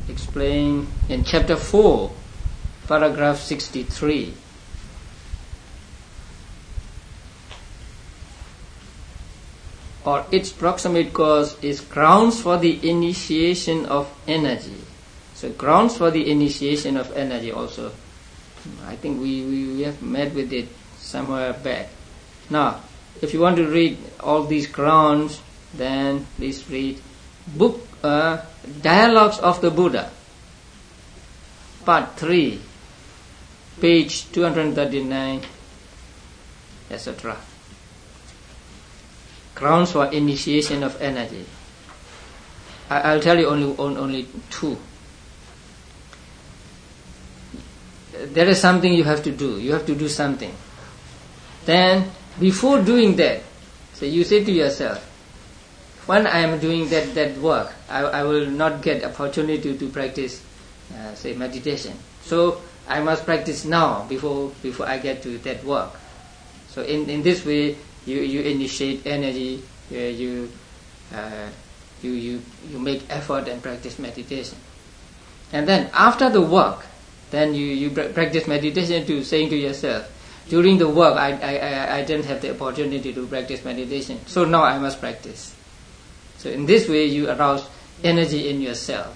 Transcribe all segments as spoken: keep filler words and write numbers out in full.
explained in chapter four, paragraph sixty-three. Or its proximate cause is grounds for the initiation of energy. So grounds for the initiation of energy also. I think we, we, we have met with it somewhere back. Now, if you want to read all these grounds, then please read book uh, Dialogues of the Buddha, part three, page two hundred thirty-nine, et cetera. Grounds for initiation of energy. I, I'll tell you only on, only two. There is something you have to do. You have to do something. Then, before doing that, so you say to yourself, when I am doing that, that work, I, I will not get opportunity to, to practice, uh, say, meditation. So, I must practice now before before I get to that work. So, in, in this way, you, you initiate energy, uh, you, uh, you, you, you make effort and practice meditation. And then, after the work, then you, you practice meditation to saying to yourself, during the work I, I, I, I didn't have the opportunity to practice meditation, so now I must practice. So in this way you arouse energy in yourself.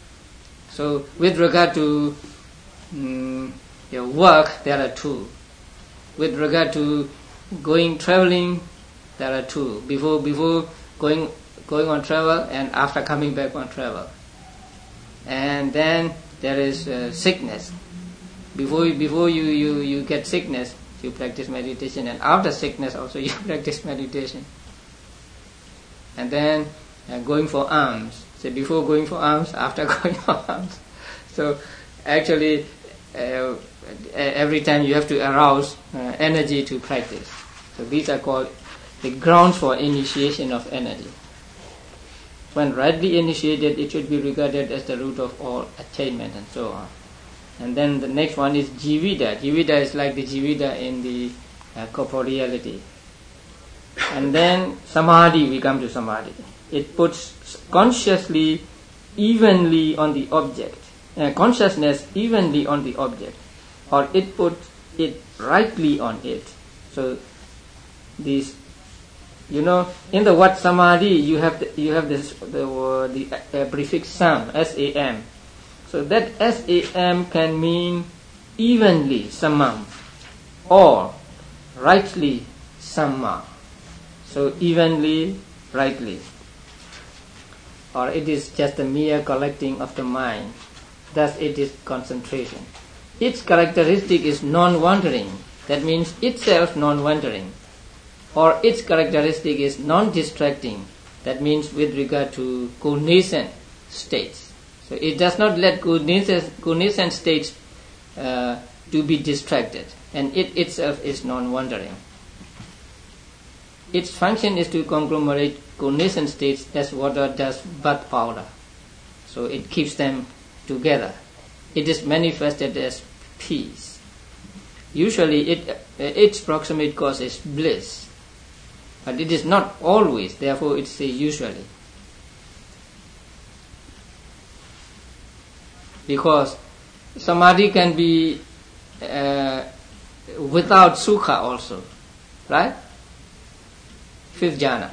So with regard to um, your work, there are two. With regard to going traveling, there are two. Before before going going on travel and after coming back on travel. And then there is uh, sickness. Before before you, you, you get sickness, you practice meditation, and after sickness also you practice meditation. And then uh, going for alms. So before going for alms, after going for alms. So actually uh, every time you have to arouse uh, energy to practice. So these are called the grounds for initiation of energy. When rightly initiated, it should be regarded as the root of all attainment and so on. And then the next one is jivita. Jivita is like the jivita in the uh, corporeality. And then samadhi, we come to samadhi. It puts consciously, evenly on the object. Uh, consciousness evenly on the object. Or it puts it rightly on it. So these, you know, in the word samadhi, you have the, you have this the uh, the uh, prefix sam, S A M. So that S A M can mean evenly, samam, or rightly, samma. So evenly, rightly. Or it is just a mere collecting of the mind. Thus it is concentration. Its characteristic is non-wandering. That means itself non-wandering. Or its characteristic is non-distracting. That means with regard to cognizant states. So it does not let cognizant, cognizant states uh, to be distracted, and it itself is non-wandering. Its function is to conglomerate cognizant states as water does bath powder. So it keeps them together. It is manifested as peace. Usually it, uh, its proximate cause is bliss, but it is not always, therefore it says usually. Because samadhi can be uh, without sukha also, right? Fifth jhana.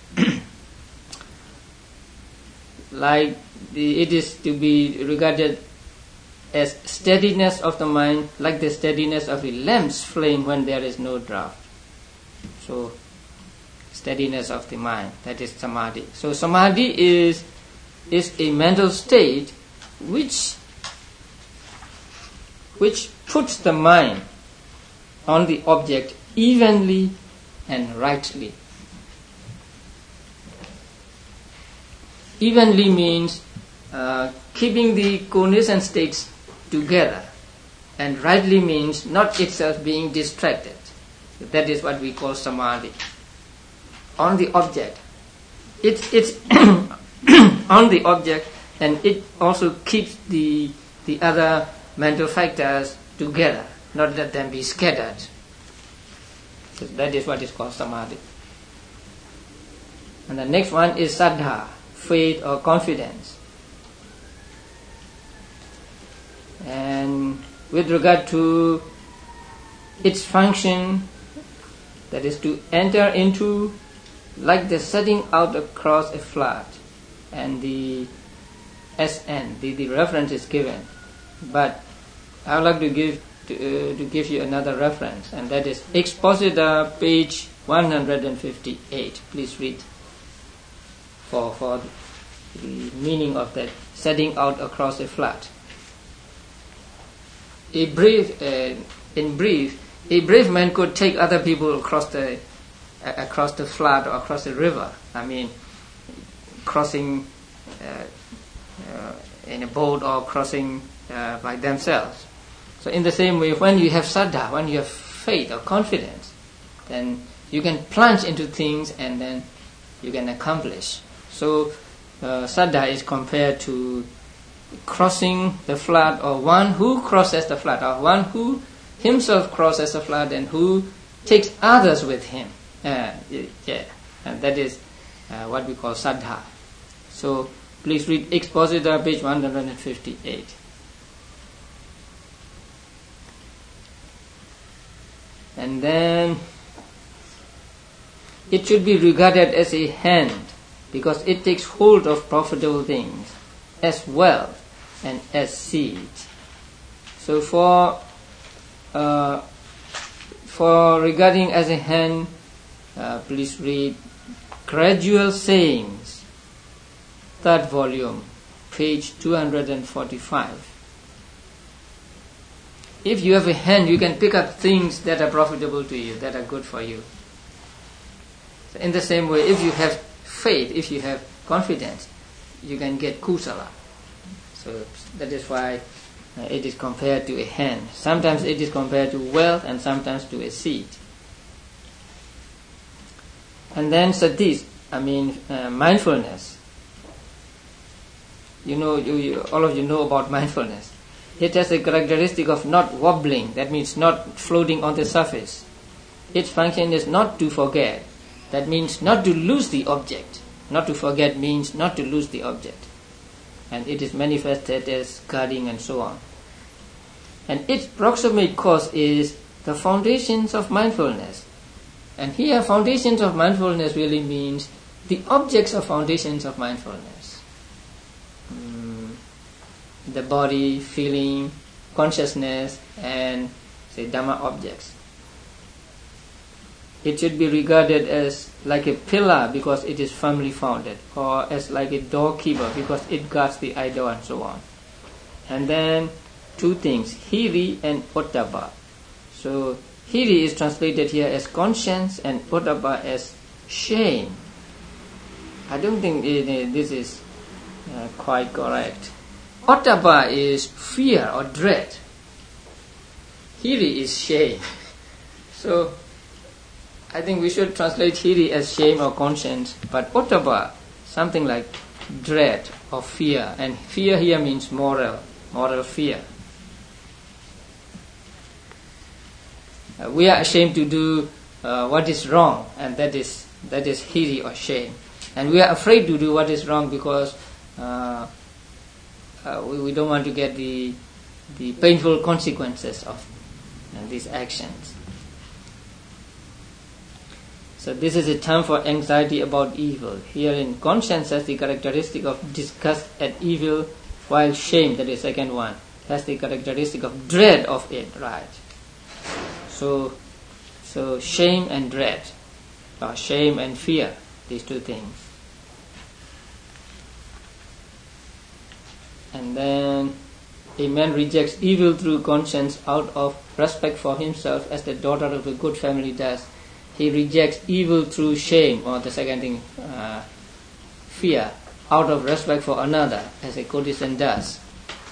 Like the, it is to be regarded as steadiness of the mind, like the steadiness of a lamp's flame when there is no draught. So, steadiness of the mind, that is samadhi. So samadhi is is a mental state which which puts the mind on the object evenly and rightly. Evenly means uh, keeping the cognizant states together, and rightly means not itself being distracted. That is what we call samadhi. On the object. It, it's on the object, and it also keeps the the other mental factors together, not let them be scattered. So that is what is called samadhi. And the next one is saddha, faith or confidence. And with regard to its function, that is to enter into, like the setting out across a flood, and the S N, the, the reference is given. But I would like to give to, uh, to give you another reference, and that is Expositor, page one hundred fifty-eight. Please read for for the meaning of that setting out across a flood. A brave, uh, in brief, a brave man could take other people across the uh, across the flood or across the river. I mean, crossing uh, uh, in a boat or crossing uh, by themselves. So in the same way, when you have saddha, when you have faith or confidence, then you can plunge into things and then you can accomplish. So uh, saddha is compared to crossing the flood, or one who crosses the flood, or one who himself crosses the flood and who takes others with him. Uh, yeah, and that is uh, what we call saddha. So please read Expositor, page one hundred fifty-eight. And then it should be regarded as a hand, because it takes hold of profitable things as wealth and as seed. So for uh, for regarding as a hand, uh, please read Gradual Sayings, third volume, page two hundred forty-five. If you have a hand, you can pick up things that are profitable to you, that are good for you. So in the same way, if you have faith, if you have confidence, you can get kusala. So that is why uh, it is compared to a hand. Sometimes it is compared to wealth and sometimes to a seed. And then sadhis, I mean uh, mindfulness. You know, you, you, all of you know about mindfulness. It has a characteristic of not wobbling, that means not floating on the surface. Its function is not to forget, that means not to lose the object. Not to forget means not to lose the object. And it is manifested as guarding and so on. And its proximate cause is the foundations of mindfulness. And here foundations of mindfulness really means the objects of foundations of mindfulness. Mm, the body, feeling, consciousness, and say Dhamma objects. It should be regarded as like a pillar because it is firmly founded, or as like a doorkeeper because it guards the eye door and so on. And then two things, hiri and ottappa. So hiri is translated here as conscience and ottappa as shame. I don't think it, it, this is uh, quite correct. Ottappa is fear or dread. Hiri is shame. So I think we should translate hiri as shame or conscience, but ottappa, something like dread or fear. And fear here means moral, moral fear. Uh, we are ashamed to do uh, what is wrong, and that is that is hiri or shame. And we are afraid to do what is wrong because uh, uh, we, we don't want to get the the painful consequences of uh, these actions. So this is a term for anxiety about evil. Here in conscience has the characteristic of disgust at evil, while shame, that is second one, has the characteristic of dread of it, right? So, so shame and dread, or shame and fear, these two things. And then a man rejects evil through conscience out of respect for himself, as the daughter of a good family does. He rejects evil through shame, or the second thing, uh, fear, out of respect for another, as a courtesan does.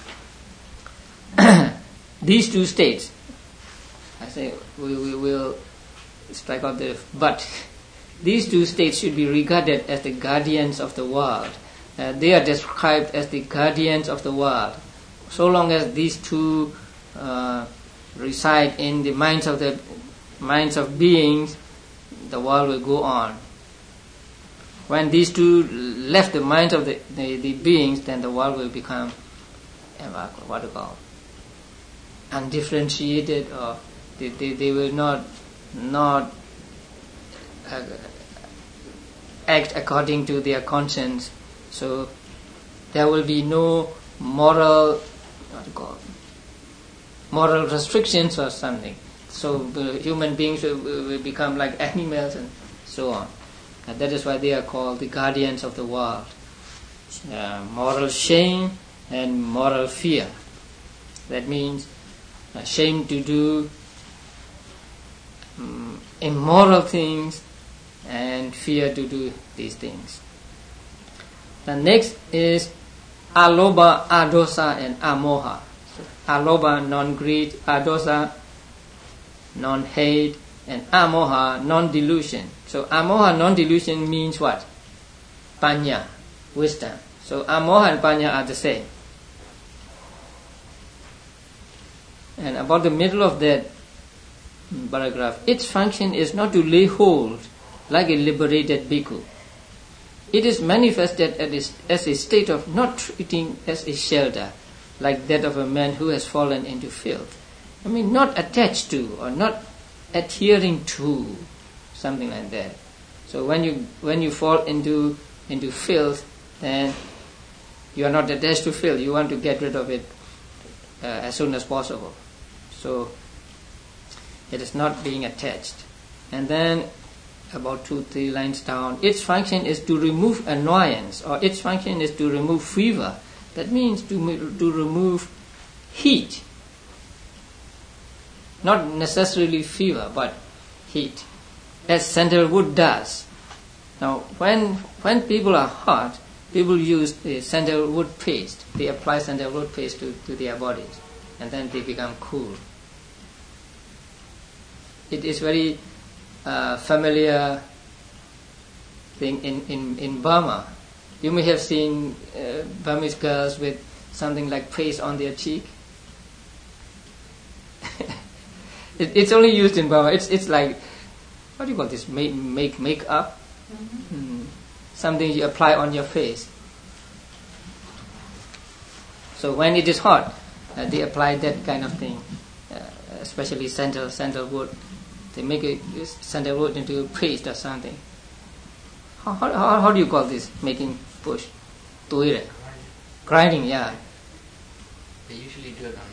These two states, I say we, we will strike out the but. These two states should be regarded as the guardians of the world. Uh, they are described as the guardians of the world. So long as these two uh, reside in the minds of the minds of beings, the world will go on. When these two left the minds of the, the, the beings, then the world will become what do you call undifferentiated, or they, they, they will not not uh, act according to their conscience. So there will be no moral, what do you call, moral restrictions or something. So uh, human beings will, will become like animals and so on. And that is why they are called the guardians of the world. Uh, moral shame and moral fear. That means uh, shame to do um, immoral things and fear to do these things. The next is aloba, adosa, and amoha. So, aloba, non-greed; adosa, non-hate; and amoha, non-delusion. So amoha, non-delusion means what? Panya, wisdom. So amoha and panya are the same. And about the middle of that paragraph, its function is not to lay hold like a liberated bhikkhu. It is manifested as a state of not treating as a shelter, like that of a man who has fallen into filth. I mean, not attached to or not adhering to, something like that. So when you when you fall into into filth, then you are not attached to filth. You want to get rid of it uh, as soon as possible. So it is not being attached. And then about two, three lines down, its function is to remove annoyance, or its function is to remove fever. That means to to remove heat. Not necessarily fever, but heat, as sandalwood does. Now, when when people are hot, people use the sandalwood paste. They apply sandalwood paste to, to their bodies, and then they become cool. It is very uh, familiar thing in, in, in Burma. You may have seen uh, Burmese girls with something like paste on their cheek. it, it's only used in Burma. It's it's like, what do you call this? Make make makeup. Mm-hmm. Mm. Something you apply on your face. So when it is hot, uh, they apply that kind of thing, uh, especially sandal sandalwood. They make a sandalwood into a paste or something. How, how, how do you call this? Making push? Tuire. Grinding, yeah. They usually do it on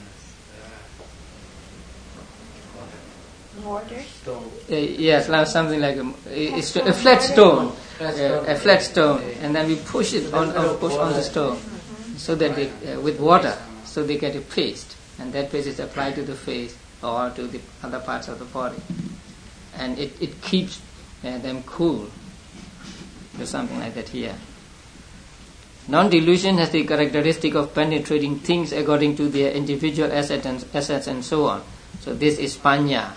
this uh, Mortar? stone. Uh, yes, like something like a, it's a flat stone. Flat Uh, stone. a flat stone, and then we push it on, on push on the stone, so that they, uh, with water, so they get a paste, and that paste is applied to the face or to the other parts of the body, and it it keeps uh, them cool. There's something like that here. Non-delusion has the characteristic of penetrating things according to their individual assets and, assets and so on. So this is panya.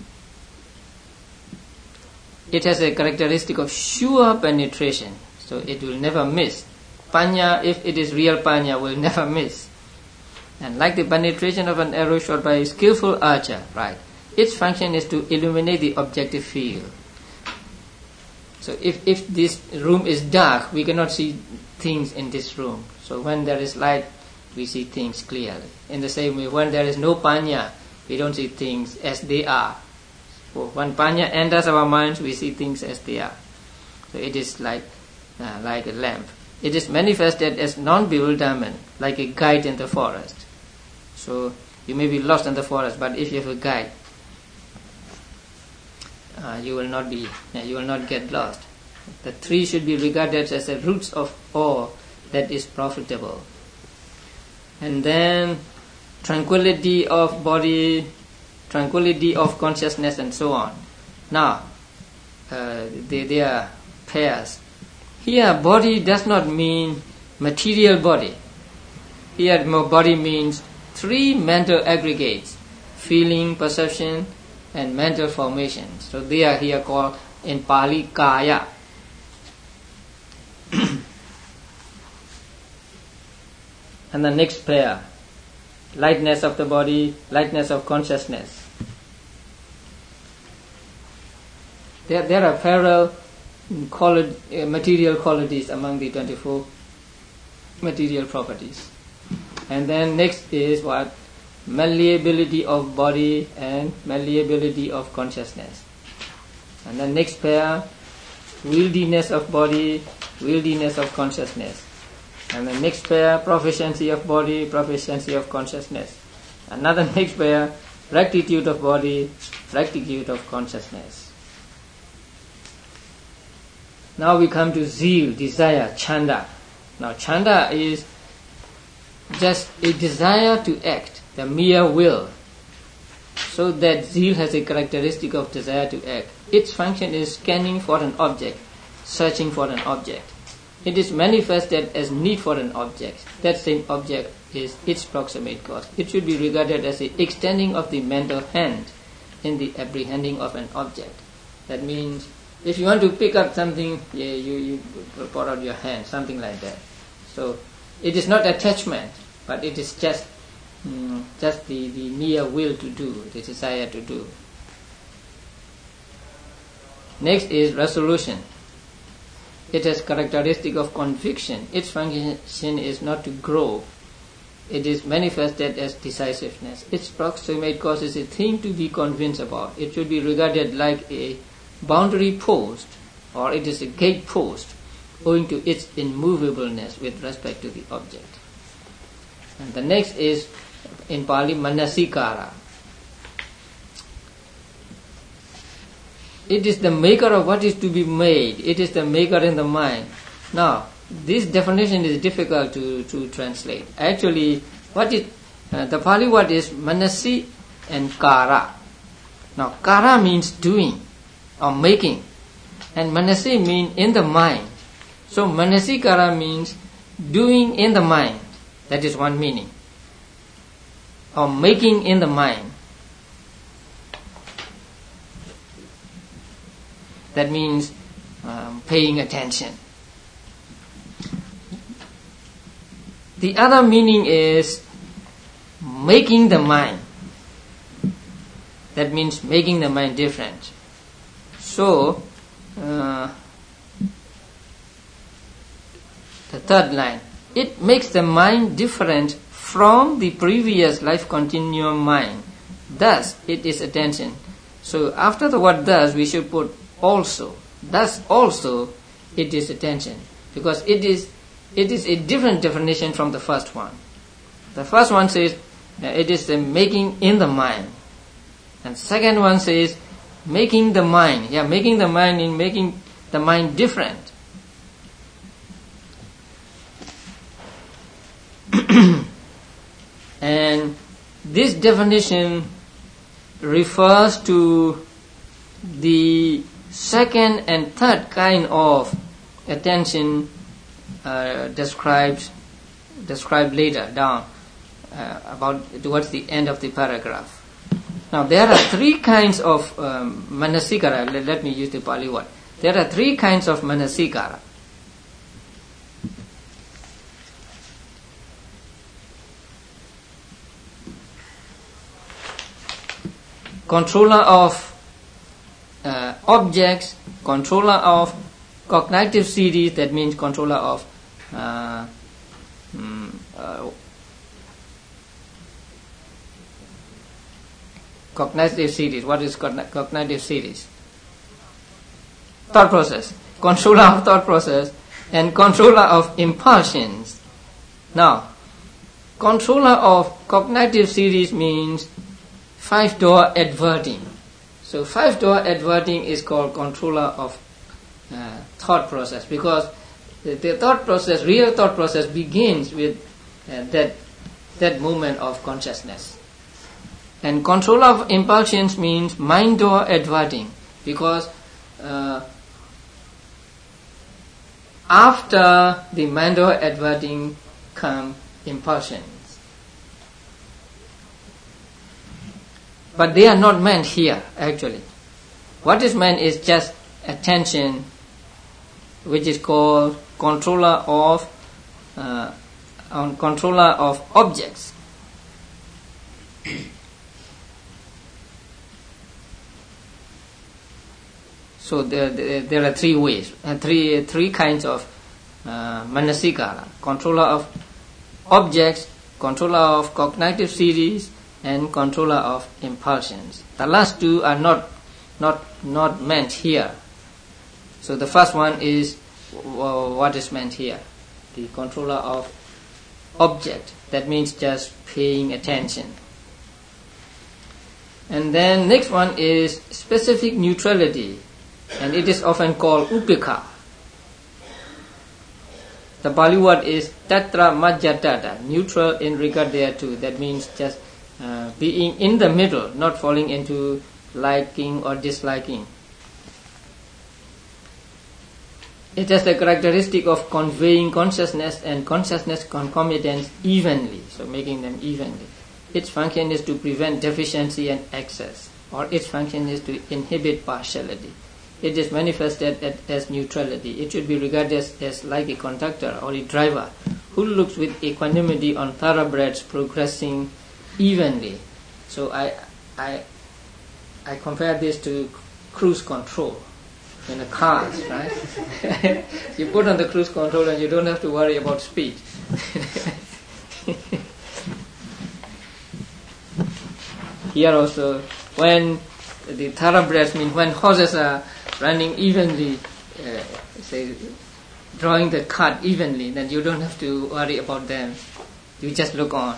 It has a characteristic of sure penetration, so it will never miss. Panya, if it is real panya, will never miss. And like the penetration of an arrow shot by a skillful archer, right? Its function is to illuminate the objective field. So if, if this room is dark, we cannot see things in this room. So when there is light, we see things clearly. In the same way, when there is no panya, we don't see things as they are. So when panya enters our minds, we see things as they are. So it is like uh, like a lamp. It is manifested as non-bewilderment, like a guide in the forest. So you may be lost in the forest, but if you have a guide, uh, you will not be, uh, you will not get lost. The tree should be regarded as the roots of all that is profitable. And then tranquility of body, tranquility of consciousness, and so on. Now, uh, they, they are pairs. Here, body does not mean material body. Here, body means three mental aggregates: feeling, perception, and mental formation. So they are here called in Pali kaya. And the next pair, lightness of the body, lightness of consciousness. There, there are parallel quali- uh, material qualities among the twenty-four material properties. And then next is what? malleability of body and malleability of consciousness. And the next pair, wieldiness of body, wieldiness of consciousness. And the next pair, proficiency of body, proficiency of consciousness. Another next pair, rectitude of body, rectitude of consciousness. Now we come to zeal, desire, chanda. Now chanda is just a desire to act, the mere will. So that zeal has a characteristic of desire to act. Its function is scanning for an object, searching for an object. It is manifested as need for an object. That same object is its proximate cause. It should be regarded as the extending of the mental hand in the apprehending of an object. That means if you want to pick up something, yeah, you, you put out your hand, something like that. So it is not attachment, but it is just mm, just the, the mere will to do, the desire to do. Next is resolution. It has characteristic of conviction. Its function is not to grow. It is manifested as decisiveness. Its proximate cause is a thing to be convinced about. It should be regarded like a boundary post, or it is a gate post, owing to its immovableness with respect to the object. And the next is, in Pali, manasikara. It is the maker of what is to be made. It is the maker in the mind. Now, this definition is difficult to, to translate. Actually, what is uh, the Pali word is manasi and kara. Now, kara means doing or making, and manasi means in the mind. So, manasi kara means doing in the mind. That is one meaning. Or making in the mind. That means um, paying attention. The other meaning is making the mind. That means making the mind different. So, uh, the third line, it makes the mind different from the previous life continuum mind. Thus, it is attention. So, after the word thus, we should put also. Thus also it is attention, because it is it is a different definition from the first one. The first one says uh, it is the making in the mind, and second one says making the mind. Yeah, making the mind in making the mind different. And this definition refers to the second and third kind of attention uh, described described later down uh, about towards the end of the paragraph. Now there are three kinds of um, manasikara. Let, let me use the Pali word. There are three kinds of manasikara. Controller of Uh, objects, controller of cognitive series, that means controller of uh, mm, uh, cognitive series. What is cognitive series? Thought process. Controller of thought process and controller of impulsions. Now, controller of cognitive series means five-door adverting. So five-door adverting is called controller of uh, thought process, because the, the thought process, real thought process, begins with uh, that that moment of consciousness. And controller of impulsions means mind-door adverting, because uh, after the mind-door adverting come impulsions. But they are not meant here, actually. What is meant is just attention, which is called controller of uh, on controller of objects. So there, there, there are three ways, uh, three three kinds of uh, manasikara: controller of objects, controller of cognitive series, and controller of impulsions. The last two are not not not meant here. So the first one is uh, what is meant here, the controller of object. That means just paying attention. And then next one is specific neutrality, and it is often called upekha. The Pali word is tatra majjatata, neutral in regard thereto. That means just uh, being in the middle, not falling into liking or disliking. It has the characteristic of conveying consciousness and consciousness concomitants evenly, so making them evenly. Its function is to prevent deficiency and excess, or its function is to inhibit partiality. It is manifested as neutrality. It should be regarded as, as like a conductor or a driver who looks with equanimity on thoroughbreds progressing evenly. So I, I, I compare this to cruise control in a car, right? You put on the cruise control and you don't have to worry about speed. Here also, when the thoroughbreds mean when horses are running evenly, uh, say drawing the cart evenly, then you don't have to worry about them. You just look on.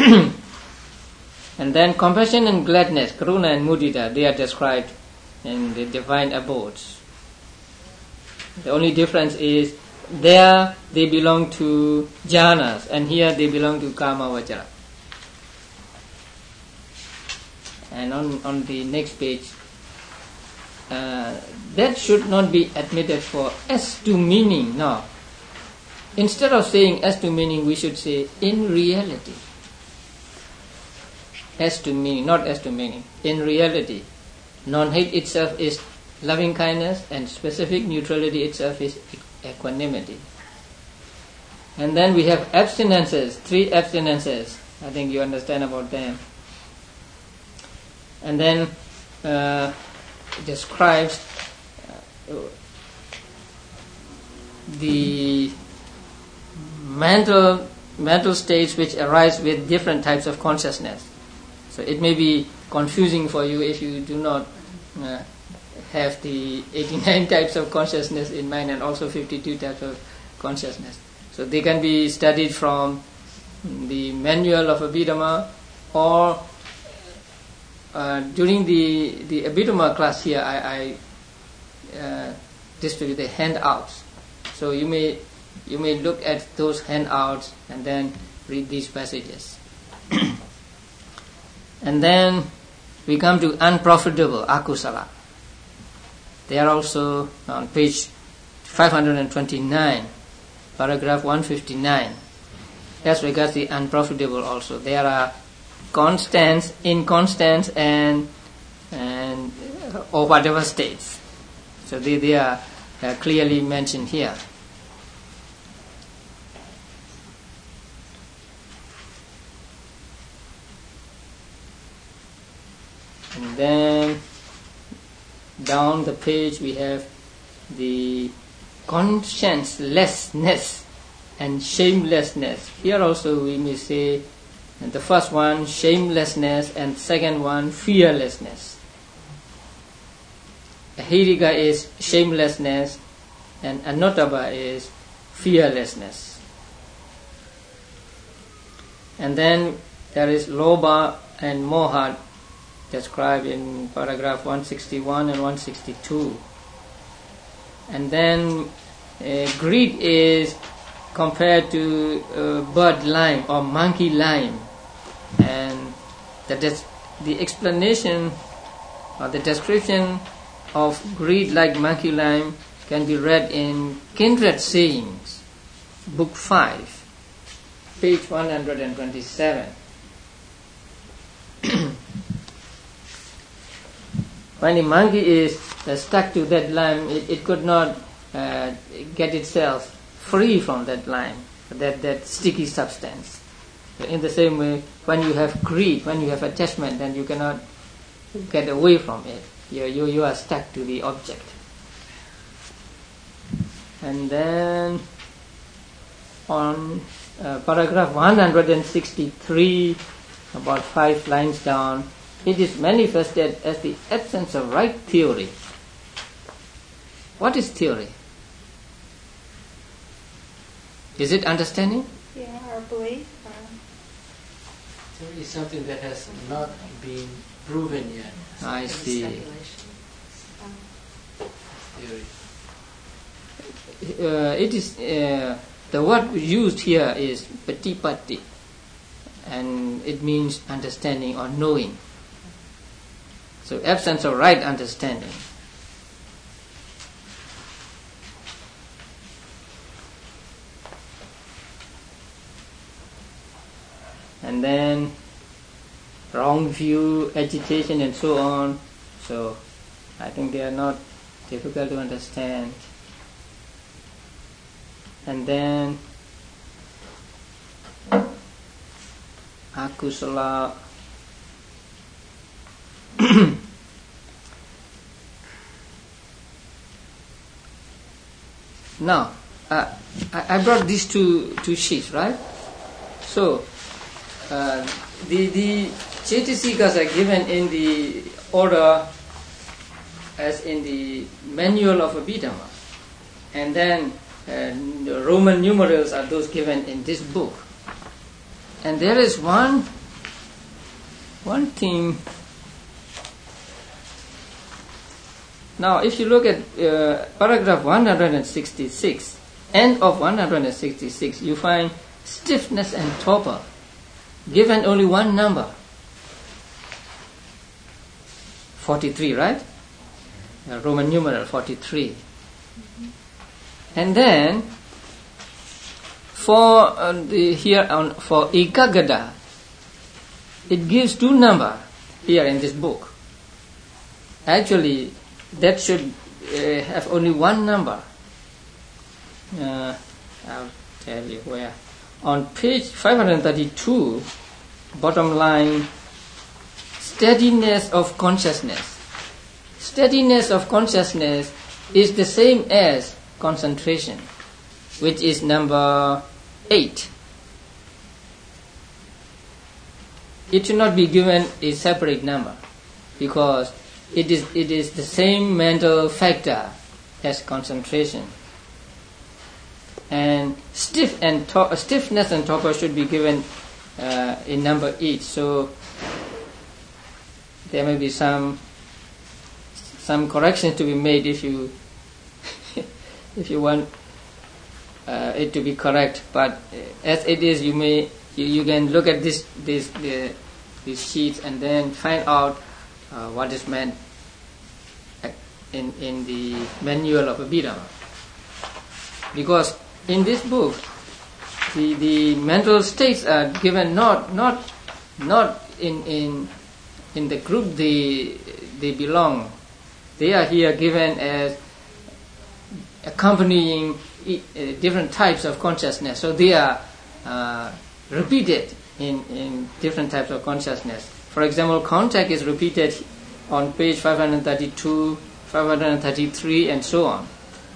And then compassion and gladness, karuna and mudita, they are described in the divine abodes. The only difference is there they belong to jhanas, and here they belong to kama vajra. And on, on the next page, uh, that should not be admitted for as to meaning. No. Instead of saying as to meaning, we should say in reality. As to meaning, not as to meaning. In reality. Non-hate itself is loving kindness, and specific neutrality itself is equanimity. And then we have abstinences, three abstinences. I think you understand about them. And then uh, it describes uh, the mental mental states which arise with different types of consciousness. So it may be confusing for you if you do not uh, have the eighty-nine types of consciousness in mind and also fifty-two types of consciousness. So they can be studied from the manual of Abhidhamma, or uh, during the the Abhidhamma class here I, I uh, distribute the handouts. So you may you may look at those handouts and then read these passages. And then we come to unprofitable, akusala. They are also on page five hundred twenty-nine, paragraph one fifty-nine. As regards the unprofitable also, there are constants, inconstants, and and or whatever states. So they, they are uh, clearly mentioned here. And then down the page we have the consciencelessness and shamelessness. Here also we may say the first one shamelessness and second one fearlessness. Ahirika is shamelessness and Anuttaba is fearlessness. And then there is Lobha and Moha, described in paragraph one sixty-one and one sixty-two. And then uh, greed is compared to uh, bird lime or monkey lime, and that is the explanation or the description of greed like monkey lime can be read in Kindred Sayings, book five, page one hundred twenty-seven. When a monkey is uh, stuck to that lime, it, it could not uh, get itself free from that lime, that, that sticky substance. So in the same way, when you have greed, when you have attachment, then you cannot get away from it. You, you, you are stuck to the object. And then on uh, paragraph one hundred sixty-three, about five lines down, it is manifested as the absence of right theory. What is theory? Is it understanding? Yeah, or belief. Or Theory is something that has not been proven yet. I see. Speculation. um, Theory. Uh, it is uh, the word used here is patipatti, and it means understanding or knowing. So absence of right understanding. And then wrong view, agitation, and so on. So I think they are not difficult to understand. And then akusala. Now, uh, I, I brought these two two sheets, right? So, uh, the the Chaitasikas are given in the order as in the manual of Abhidhamma, and then uh, the Roman numerals are those given in this book. And there is one one thing. Now, if you look at uh, paragraph one hundred sixty-six, end of one hundred sixty-six, you find stiffness and torpor, given only one number, forty-three, right? Uh, Roman numeral forty-three. Mm-hmm. And then, for uh, the, here on for Ekagada, it gives two number here in this book. Actually, that should uh, have only one number. Uh, I'll tell you where. On page five hundred thirty-two, bottom line, steadiness of consciousness. Steadiness of consciousness is the same as concentration, which is number eight. It should not be given a separate number, because It is it is the same mental factor as concentration. And stiff and to- stiffness and torpor should be given uh, in number each. So there may be some some corrections to be made if you if you want uh, it to be correct. But as it is, you may you, you can look at this this the, these sheets and then find out Uh, what is meant in in the manual of Abhidhamma. Because in this book, the the mental states are given not not not in in in the group they they belong. They are here given as accompanying uh, different types of consciousness. So they are uh, repeated in in different types of consciousness. For example, contact is repeated on page five hundred thirty-two, five hundred thirty-three, and so on.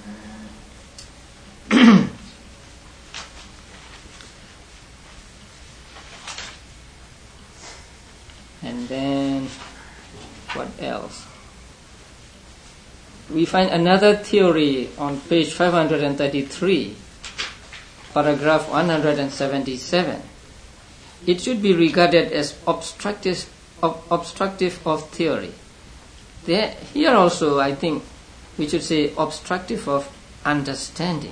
And then, what else? We find another theory on page five hundred thirty-three, paragraph one hundred seventy-seven. It should be regarded as obstructive, ob- obstructive of theory. There, here also, I think we should say obstructive of understanding.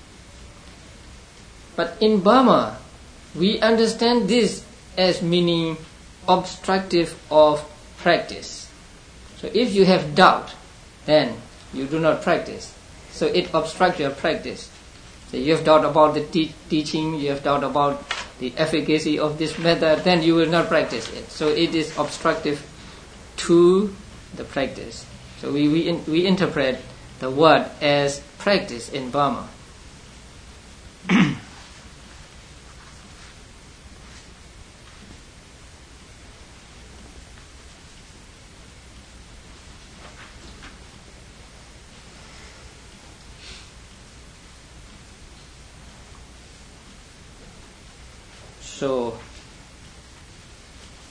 But in Burma, we understand this as meaning obstructive of practice. So if you have doubt, then you do not practice. So it obstructs your practice. So you have doubt about the te- teaching, you have doubt about the efficacy of this method, then you will not practice it. So it is obstructive to the practice. So we we, in, we interpret the word as practice in Burma. So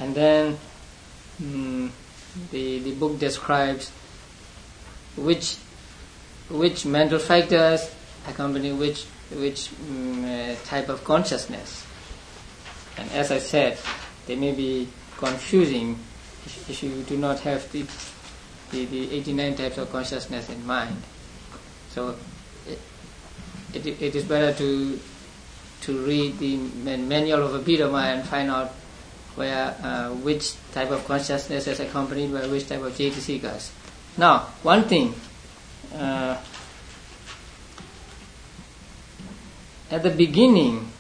And then mm, the the book describes which which mental factors accompany which which um, uh, type of consciousness. And as I said, they may be confusing if, if you do not have the, the the eighty-nine types of consciousness in mind. So it, it, it is better to to read the manual of Abhidhamma and find out where uh, which type of consciousness is accompanied by which type of Cetasikas. Now, one thing, uh, at the beginning,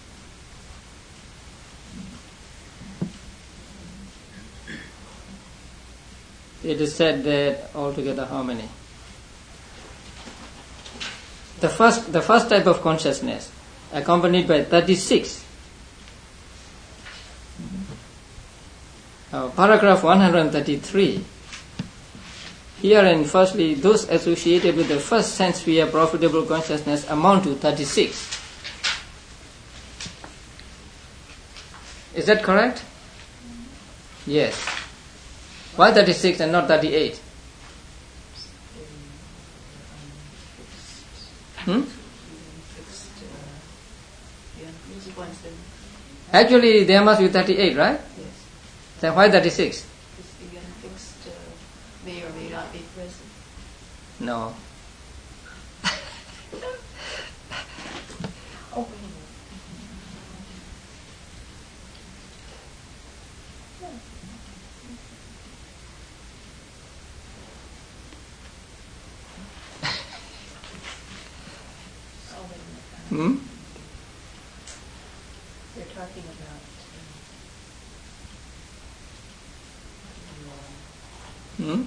it is said that altogether how many? The first, the first type of consciousness, accompanied by thirty-six. Uh, paragraph one hundred thirty-three. Herein, firstly, those associated with the first sense sphere profitable consciousness amount to thirty-six. Is that correct? Yes. Why thirty-six and not thirty-eight? Hmm? Actually, there must be thirty-eight, right? Yes. Then why thirty-six? Because the unfixed uh, may or may not be present. No. Oh, wait a minute. Oh, wait a minute. Hmm? They're talking about Hmm?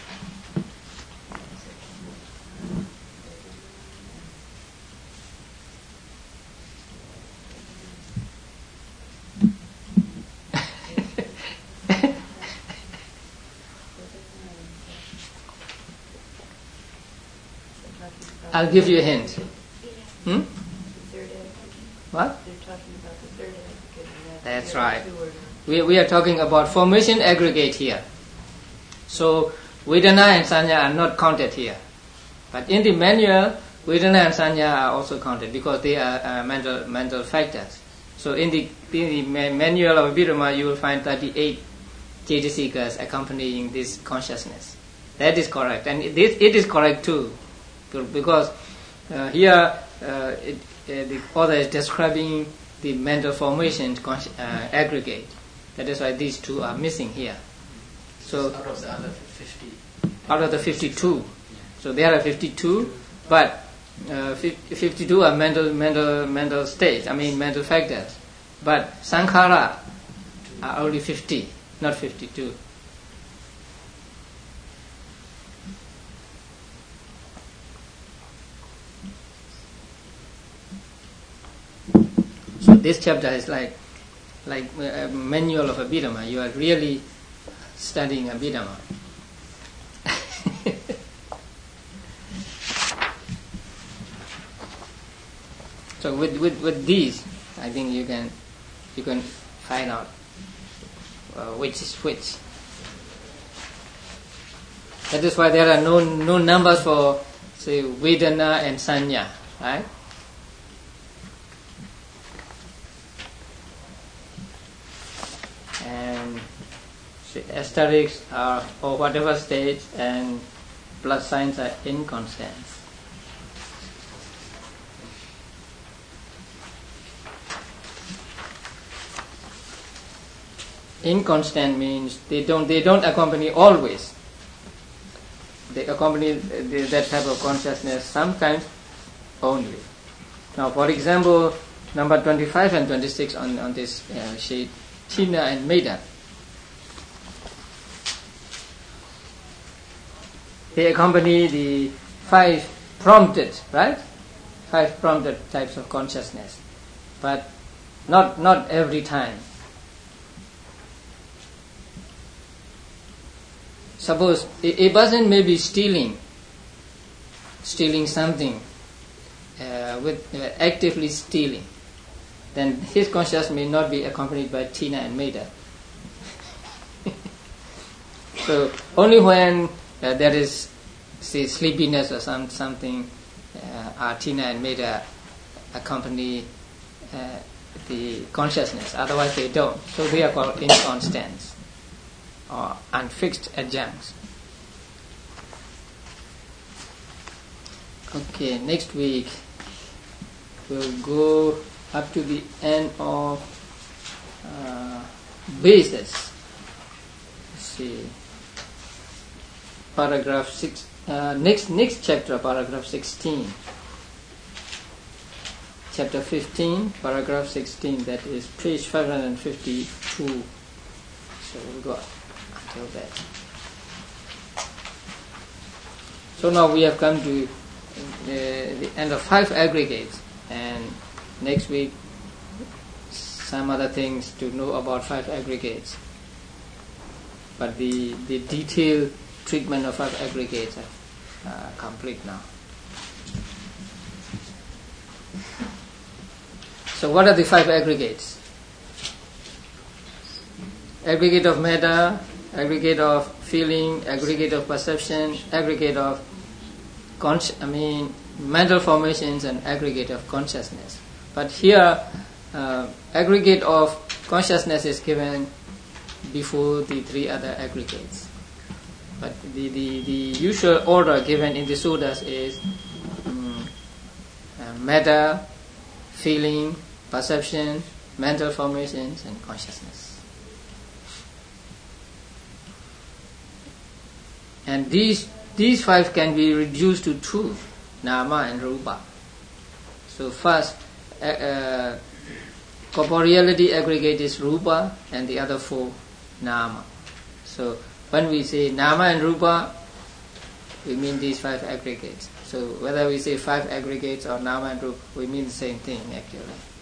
I'll give you a hint. Hmm? the third advocate. What? They're talking about the third advocate. And that That's there are right. two orders. We, we are talking about formation aggregate here. So, Vedana and Sanya are not counted here. But in the manual, Vedana and Sanya are also counted because they are uh, mental mental factors. So, in the, in the ma- manual of Abhidhamma, you will find thirty-eight Cetasikas accompanying this consciousness. That is correct. And it is, it is correct too. Because uh, here uh, it, uh, the author is describing the mental formation con- uh, aggregate. That is why these two are missing here. So out of the other fifty. out of the fifty-two, so there are fifty-two, but uh, fifty-two are mental mental mental states. I mean mental factors. But sankhara are only fifty, not fifty-two. So this chapter is like like a manual of Abhidhamma. You are really studying Abhidhamma. So with, with, with these, I think you can you can find out uh, which is which. That is why there are no no numbers for say Vedana and Sanya, right? And asterisks are for whatever stage, and plus signs are inconstant. Inconstant means they don't they don't accompany always. They accompany the, that type of consciousness sometimes only. Now, for example, number twenty-five and twenty-six on on this uh, sheet, Tina and Maida. They accompany the five prompted, right? Five prompted types of consciousness, but not not every time. Suppose a, a person may be stealing, stealing something, uh, with uh, actively stealing, then his consciousness may not be accompanied by Tina and Maida. So only when uh, there is, say, sleepiness or some something, uh, Athena and Metta accompany uh, the consciousness. Otherwise, they don't. So they are called inconstants or unfixed adjuncts. Okay, next week we'll go up to the end of uh, basis. Let's see, paragraph six. Uh, next next chapter, paragraph sixteen. Chapter fifteen, paragraph sixteen. That is page five hundred fifty-two. So we'll go until that. So now we have come to uh, the end of five aggregates, and next week some other things to know about five aggregates. But the, the detailed treatment of five aggregates are uh, complete now. So what are the five aggregates? Aggregate of metta, aggregate of feeling, aggregate of perception, aggregate of consci- I mean mental formations, and aggregate of consciousness. But here, uh, aggregate of consciousness is given before the three other aggregates. But the, the, the usual order given in the sutras is um, uh, metta, feeling, perception, mental formations, and consciousness. And these these five can be reduced to two, nama and rupa. So first, uh, uh, corporeality aggregate is rupa, and the other four nama. So when we say nama and rupa, we mean these five aggregates. So whether we say five aggregates or nama and rupa, we mean the same thing actually.